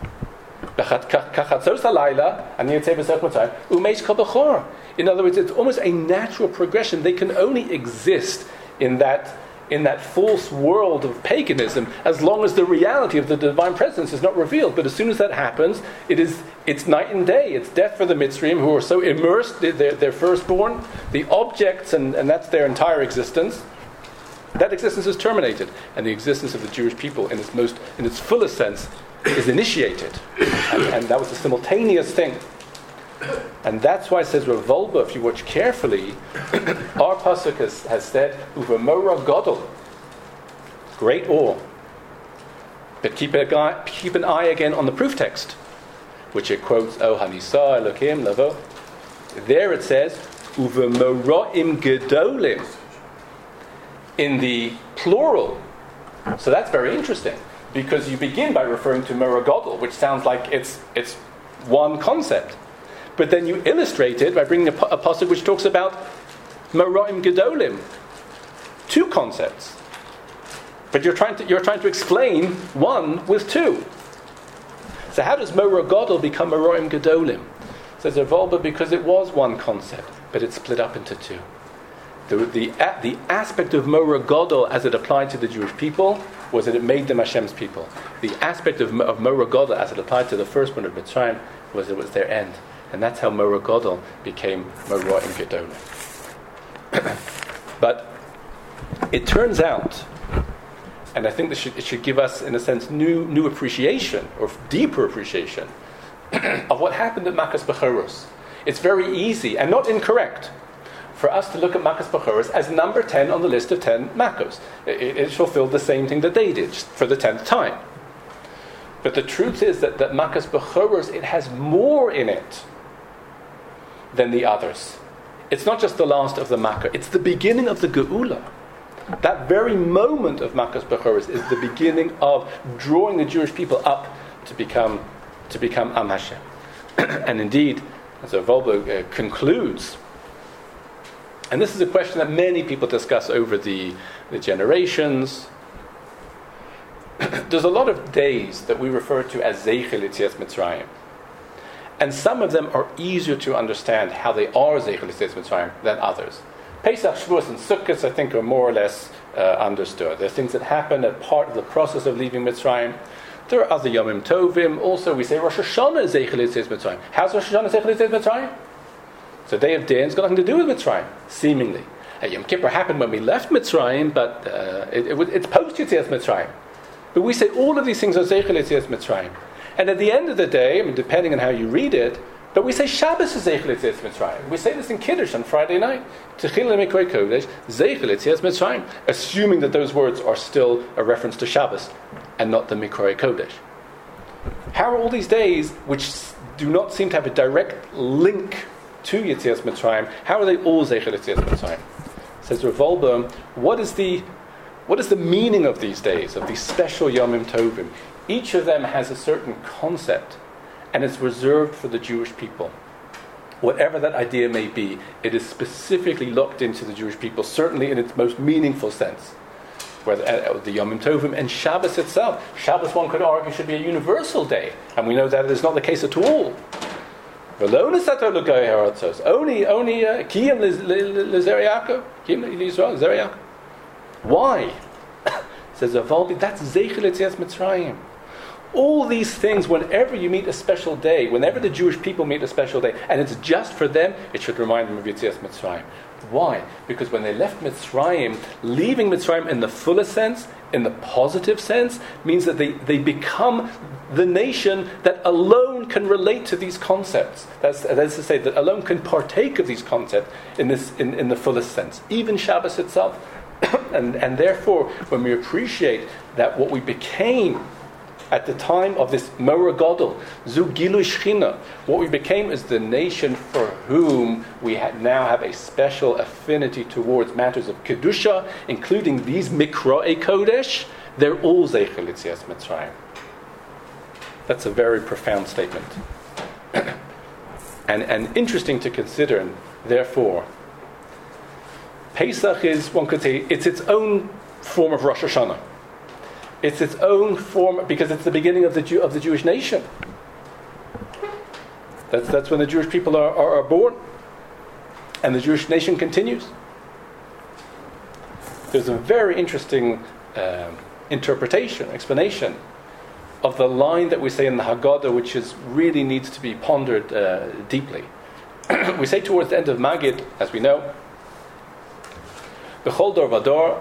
In other words, it's almost a natural progression. They can only exist in that in that false world of paganism as long as the reality of the divine presence is not revealed. But as soon as that happens, it is it's night and day. It's death for the Mitzrayim, who are so immersed, their, their firstborn, the objects, and, and that's their entire existence. That existence is terminated, and the existence of the Jewish people in its most in its fullest sense is initiated. And, and that was a simultaneous thing. And that's why it says Rav Wolbe, if you watch carefully, our pasuk has, has said, Uva Mora Godel, great awe. But keep, a, keep an eye again on the proof text, which it quotes, O Hanisa Elokim Lavo. There it says, Uva Moraim Gedolim, in the plural. So that's very interesting, because you begin by referring to Mora Godel, which sounds like it's it's one concept. But then you illustrate it by bringing a, a pasuk which talks about Moraim Gedolim, two concepts. But you're trying to you're trying to explain one with two. So how does Mora Godel become Moraim Gedolim? Says Rav Wolbe, because it was one concept, but it's split up into two. The the, the aspect of Mora Godel as it applied to the Jewish people was that it made them Hashem's people. The aspect of, of Mora Godel as it applied to the firstborn of Mitzrayim was it was their end. And that's how Mora Godel became Moraim Gedolim. But it turns out, and I think this should, it should give us, in a sense, new new appreciation, or deeper appreciation, of what happened at Makas Bechoros. It's very easy, and not incorrect, for us to look at Makas Bechoros as number ten on the list of ten Makos. It, it fulfilled the same thing that they did, for the tenth time. But the truth is that, that Makas Bechoros, it has more in it than the others. It's not just the last of the Makkah, it's the beginning of the Geula. That very moment of Makas Bechoros is the beginning of drawing the Jewish people up to become to become Am Hashem. And indeed, as Rav Wolbe uh, concludes, and this is a question that many people discuss over the, the generations, there's a lot of days that we refer to as Zeichel Yetzias Mitzrayim. And some of them are easier to understand how they are Zeichel Yetzias Mitzrayim than others. Pesach, Shavuos, and Sukkot, I think, are more or less uh, understood. They're things that happen as part of the process of leaving Mitzrayim. There are other Yomim Tovim. Also, we say Rosh Hashanah is Zeichel Yetzias Mitzrayim. How's Rosh Hashanah Zeichel Yetzias Mitzrayim? So Day of Days got nothing to do with Mitzrayim, seemingly. Hey, Yom Kippur happened when we left Mitzrayim, but uh, it, it, it's post Yetzias Mitzrayim. But we say all of these things are Zeichel Yetzias Mitzrayim. And at the end of the day, I mean, depending on how you read it, but we say Shabbos is Zeichel Yetzias Mitzrayim. We say this in Kiddush on Friday night. Techillah Mikroy Kodesh, Zeichel Yetzias Mitzrayim. Assuming that those words are still a reference to Shabbos and not the Mikroy Kodesh. How are all these days, which do not seem to have a direct link to Yetzias Mitzrayim, how are they all Zeichel Yetzias Mitzrayim? Says Rav Wolbe, what is the what is the meaning of these days, of these special Yomim Tovim? Each of them has a certain concept, and it's reserved for the Jewish people. Whatever that idea may be, it is specifically locked into the Jewish people, certainly in its most meaningful sense. Whether uh, the Yomim Tovim and Shabbos itself. Shabbos, one could argue, should be a universal day, and we know that is not the case at all. Only, only Kiyam Lizeriakov, Kiyam Lizrael, Zeriakov. Why? Says Avalbi, that's Zeichel Yetzias Mitzrayim. All these things, whenever you meet a special day, whenever the Jewish people meet a special day, and it's just for them, it should remind them of Yetzias Mitzrayim. Why? Because when they left Mitzrayim, leaving Mitzrayim in the fullest sense, in the positive sense, means that they, they become the nation that alone can relate to these concepts. That's, that's to say, that alone can partake of these concepts in, this, in, in the fullest sense. Even Shabbos itself. and, and therefore, when we appreciate that what we became at the time of this Mora Gadol, Zu Gilu Shechina, what we became is the nation for whom we ha- now have a special affinity towards matters of Kedusha, including these Mikra'ei Kodesh. They're all Zeichel Yetzias Mitzrayim. That's a very profound statement. and, and interesting to consider, and therefore, Pesach is, one could say, it's its own form of Rosh Hashanah. It's its own form, because it's the beginning of the Jew, of the Jewish nation. That's that's when the Jewish people are, are, are born, and the Jewish nation continues. There's a very interesting um, interpretation, explanation of the line that we say in the Haggadah, which is really needs to be pondered uh, deeply. We say towards the end of Magid, as we know, B'chol dor vador,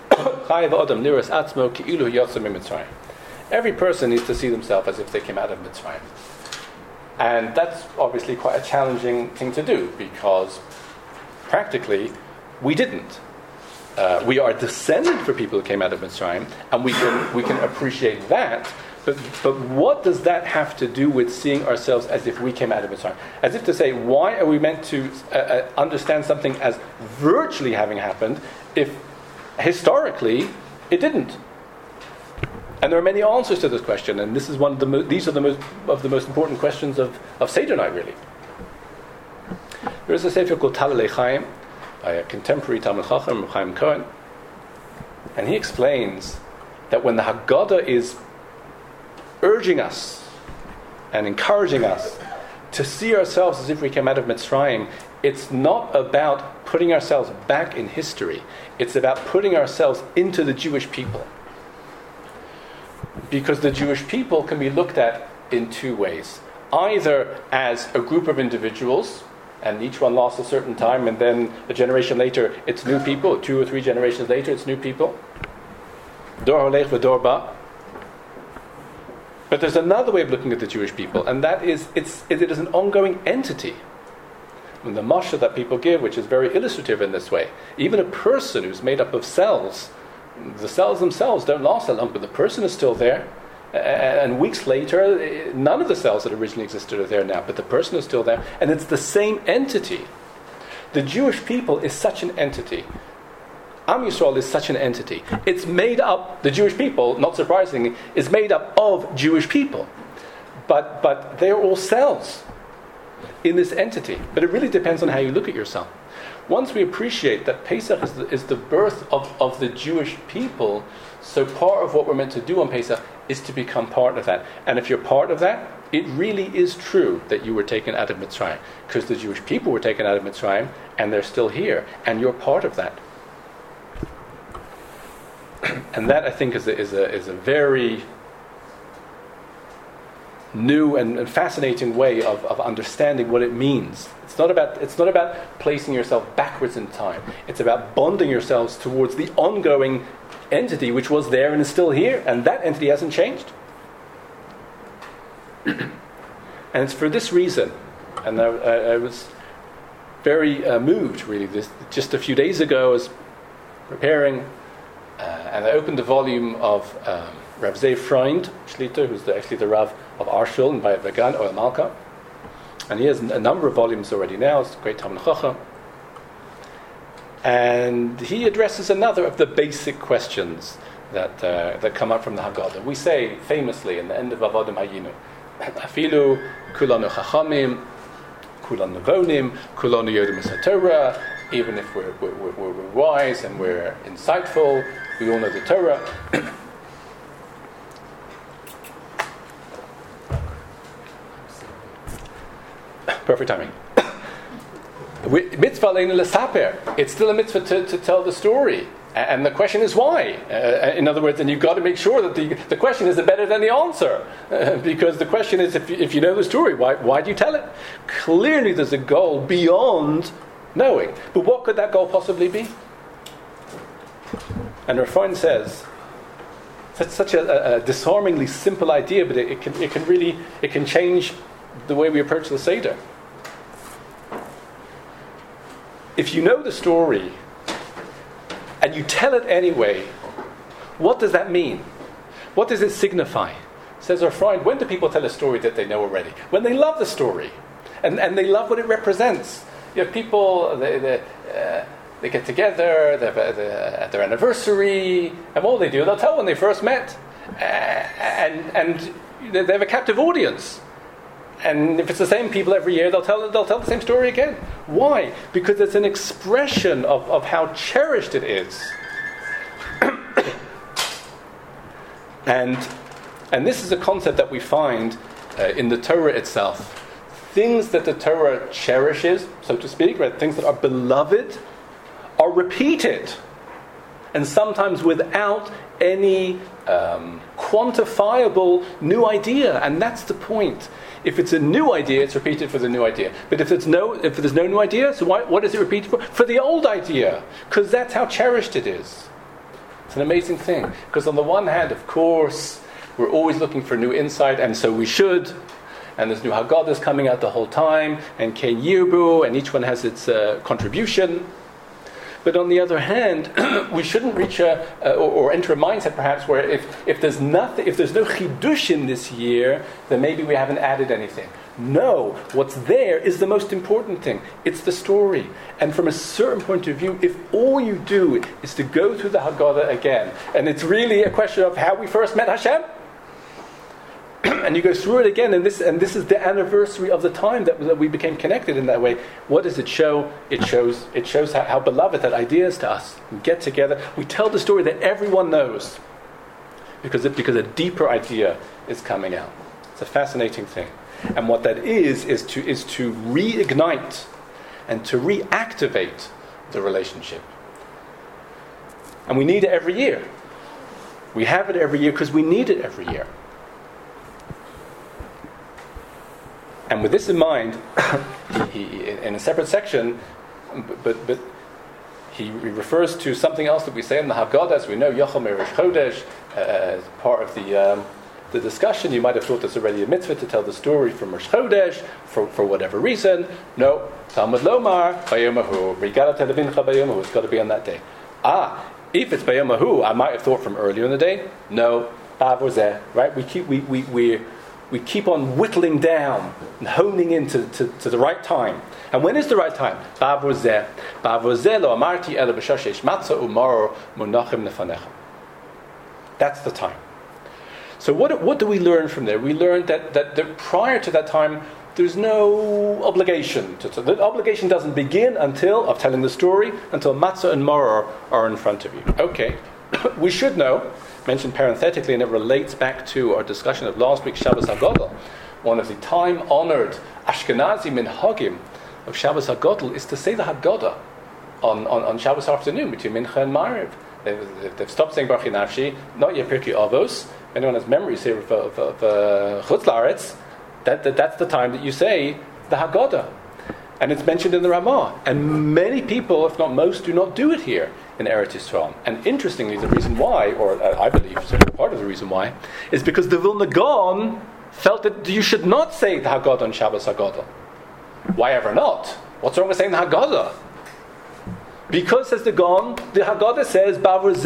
every person needs to see themselves as if they came out of Mitzrayim. And that's obviously quite a challenging thing to do, because practically we didn't. Uh, we are descended for people who came out of Mitzrayim, and we can we can appreciate that. But but what does that have to do with seeing ourselves as if we came out of Mitzrayim? As if to say, why are we meant to uh, uh, understand something as virtually having happened if historically it didn't? And there are many answers to this question, and this is one of the mo- these are the most of the most important questions of, of Seder night, really. There is a sefer called Talmidei Chaim by a contemporary Talmid Chacham, Chaim Cohen, and he explains that when the Haggadah is urging us and encouraging us to see ourselves as if we came out of Mitzrayim, it's not about putting ourselves back in history. It's about putting ourselves into the Jewish people. Because the Jewish people can be looked at in two ways. Either as a group of individuals, and each one lasts a certain time, and then a generation later it's new people, two or three generations later it's new people. Dor holech v'dor ba. But there's another way of looking at the Jewish people, and that is it's, it is an ongoing entity. And the masha that people give, which is very illustrative in this way, even a person who's made up of cells, the cells themselves don't last that long, but the person is still there, and weeks later, none of the cells that originally existed are there now, but the person is still there, and it's the same entity. The Jewish people is such an entity. Am Yisrael is such an entity. It's made up, the Jewish people, not surprisingly, is made up of Jewish people. But but they're all cells in this entity. But it really depends on how you look at yourself. Once we appreciate that Pesach is the, is the birth of, of the Jewish people, so part of what we're meant to do on Pesach is to become part of that. And if you're part of that, it really is true that you were taken out of Mitzrayim. Because the Jewish people were taken out of Mitzrayim, and they're still here. And you're part of that. And that, I think, is a, is a is a very new and, and fascinating way of, of understanding what it means. It's not about it's not about placing yourself backwards in time. It's about bonding yourselves towards the ongoing entity which was there and is still here, and that entity hasn't changed. And it's for this reason, and I, I, I was very uh, moved, really. This, just a few days ago, I was preparing, uh, and I opened a volume of um, Rav Zev Freund, Shlita, who's the, actually the Rav of Arshil and Bayat Vegan, or Malka. And he has a number of volumes already now. It's a great Talmud Chacham. And he addresses another of the basic questions that uh, that come up from the Haggadah. We say famously in the end of Avodim Hayinu, Afilu kulanu chachamim, kulanu vonim, kulanu yodim es-Torah. Even if we're, we're, we're, we're wise and we're insightful, we all know the Torah. Perfect timing. Mitzvah leinu lesaper. It's still a mitzvah to, to tell the story. And the question is why? Uh, in other words, and you've got to make sure that the, the question is better than the answer. Uh, because the question is, if you, if you know the story, why, why do you tell it? Clearly there's a goal beyond knowing. But what could that goal possibly be? And Refrain says, it's such a, a disarmingly simple idea, but it, it, can, it can really, it can change the way we approach the Seder. If you know the story, and you tell it anyway, what does that mean? What does it signify? Says our friend, when do people tell a story that they know already? When they love the story, and, and they love what it represents. You have people, they, they, uh, they get together they, they, at their anniversary, and what will they do? They'll tell when they first met. Uh, and, and they have a captive audience. And if it's the same people every year, they'll tell they'll tell the same story again. Why? Because it's an expression of, of how cherished it is. and and this is a concept that we find uh, in the Torah itself. Things that the Torah cherishes, so to speak, right? Things that are beloved, are repeated, and sometimes without any um, quantifiable new idea. And that's the point. If it's a new idea, it's repeated for the new idea. But if there's no, if there's no new idea, so why, what is it repeated for? For the old idea, because that's how cherished it is. It's an amazing thing. Because on the one hand, of course, we're always looking for new insight, and so we should. And there's new Haggadahs coming out the whole time, and Ken Yirbu, and each one has its uh, contribution. But on the other hand, we shouldn't reach a uh, or, or enter a mindset perhaps where if, if there's nothing, if there's no chidush in this year, then maybe we haven't added anything. No, what's there is the most important thing. It's the story. And from a certain point of view, if all you do is to go through the Haggadah again, and it's really a question of how we first met Hashem, and you go through it again, and this and this is the anniversary of the time that, that we became connected in that way. What does it show? It shows it shows how, how beloved that idea is to us. We get together, we tell the story that everyone knows, because it, because a deeper idea is coming out. It's a fascinating thing, and what that is is to is to reignite and to reactivate the relationship. And we need it every year. We have it every year because we need it every year. And with this in mind, he, he, in a separate section, but but he refers to something else that we say in the Haggadah, as we know, Yochel Rosh Chodesh, uh, as part of the um, the discussion. You might have thought there's already a mitzvah to tell the story from Rosh Chodesh for, for whatever reason. No, Talmud Lomar Bayom Hahu, Rigala Televincha Bayom Hahu. It's got to be on that day. Ah, if it's Bayom Hahu, I might have thought from earlier in the day. No, Bav was there, right? We keep we we we. We keep on whittling down and honing in to, to, to the right time. And when is the right time? That's the time. So what what do we learn from there? We learn that, that, that prior to that time, there's no obligation. To, to, the obligation doesn't begin until, of telling the story, until matzah and maror are in front of you. Okay, we should know, mentioned parenthetically, and it relates back to our discussion of last week, Shabbos HaGadol. One of the time-honored Ashkenazi minhagim of Shabbos HaGadol is to say the Haggadah on, on, on Shabbos afternoon between Mincha and Ma'ariv. They've, they've stopped saying Baruch Nafshi, not yet Pirkei Avos. Anyone has memories here of, of, of uh, Chutz La'aretz, that, that that's the time that you say the Haggadah. And it's mentioned in the Ramah. And many people, if not most, do not do it here in Eretz Yisrael. And interestingly, the reason why, or uh, I believe certainly part of the reason why, is because the Vilna Gaon felt that you should not say the Haggadah on Shabbos Haggadah. Why ever not? What's wrong with saying the Haggadah? Because, says the Gaon, the Haggadah says,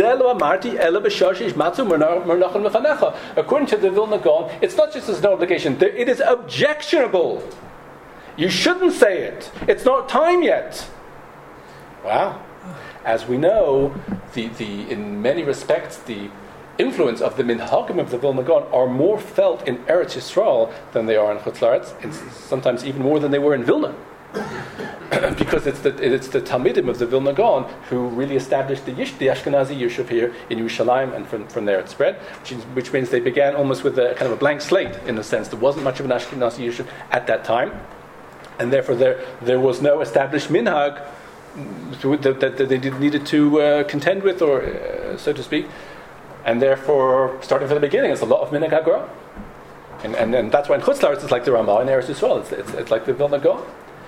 according to the Vilna Gaon, it's not just there's no obligation, it is objectionable. You shouldn't say it. It's not time yet. Wow. As we know, the, the in many respects, the influence of the minhagim of the Vilna Gaon are more felt in Eretz Yisrael than they are in Chutz La'aretz, and sometimes even more than they were in Vilna. Because it's the it's the Talmidim of the Vilna Gaon who really established the, Yish, the Ashkenazi Yishuv here in Yerushalayim, and from, from there it spread, which, is, which means they began almost with a kind of a blank slate, in a sense. There wasn't much of an Ashkenazi Yishuv at that time. And therefore, there there was no established minhag that, that, that they did, needed to uh, contend with, or uh, so to speak. And therefore, starting from the beginning, it's a lot of minhag hagra, and, and and that's why in Chutz La'aretz it's like the Ramah in Eretz Yisrael. It's, it's it's like the Vilna Gaon.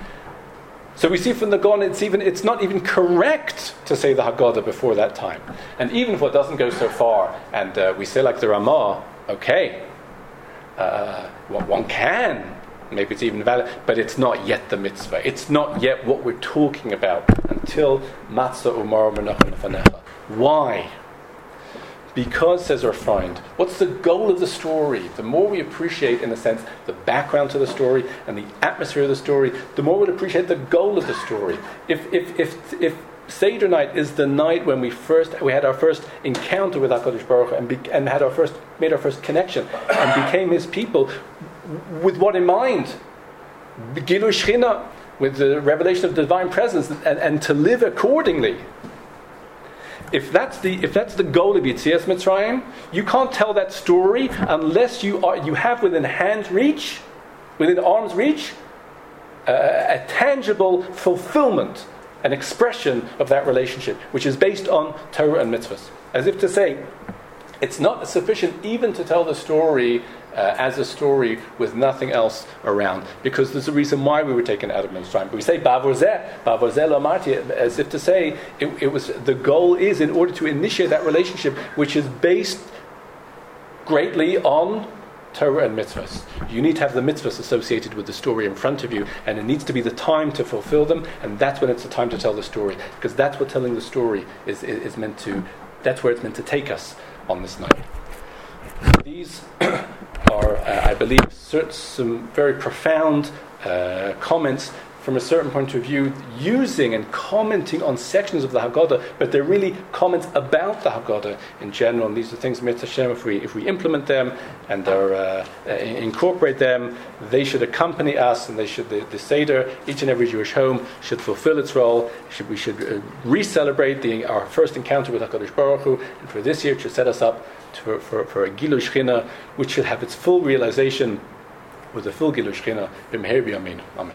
So we see from the Gaon, it's even it's not even correct to say the Haggadah before that time. And even if it doesn't go so far, and uh, we say like the Ramah, okay, uh, one, one can. Maybe it's even valid, but it's not yet the mitzvah. It's not yet what we're talking about until Matzah Umar Menachem Lefanecha. Why? Because, says our friend, what's the goal of the story? The more we appreciate, in a sense, the background to the story and the atmosphere of the story, the more we'll appreciate the goal of the story. If if if if Seder night is the night when we first we had our first encounter with HaKadosh Baruch Hu and, be, and had our first made our first connection and became His people. With what in mind? Gilui Shechina, with the revelation of the divine presence, and, and to live accordingly. If that's the if that's the goal of Yetzias Mitzrayim, you can't tell that story unless you are you have within hand reach, within arm's reach, uh, a tangible fulfillment, an expression of that relationship, which is based on Torah and mitzvahs. As if to say, it's not sufficient even to tell the story uh, as a story with nothing else around, because there's a reason why we were taken out of Mitzrayim. But we say Ba'avor Zeh, Ba'avor Zeh Lo Amarti, as if to say it, it was the goal is in order to initiate that relationship, which is based greatly on Torah and mitzvahs. You need to have the mitzvahs associated with the story in front of you, and it needs to be the time to fulfill them, and that's when it's the time to tell the story, because that's what telling the story is, is, is meant to, that's where it's meant to take us on this night. These are, uh, I believe, some very profound uh, comments from a certain point of view, using and commenting on sections of the Haggadah, but they're really comments about the Haggadah in general. And these are things, Mitzvah Hashem, if we if we implement them and are, uh, uh, incorporate them, they should accompany us, and they should the, the Seder, each and every Jewish home should fulfill its role. Should, we should uh, re-celebrate the, our first encounter with HaKadosh Baruch Hu, and for this year it should set us up to, for, for a Gilui Shechina, which should have its full realization with the full Gilui Shechina. B'meher b'yameinu. Amen.